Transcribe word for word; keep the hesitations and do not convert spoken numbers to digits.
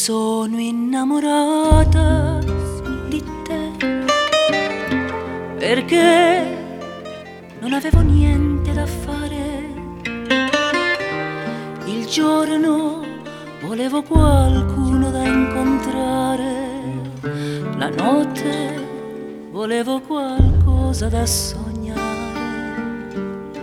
sono innamorata di te, perché non avevo niente da fare. Il giorno volevo qualcuno da incontrare, la notte volevo qualcosa da sognare.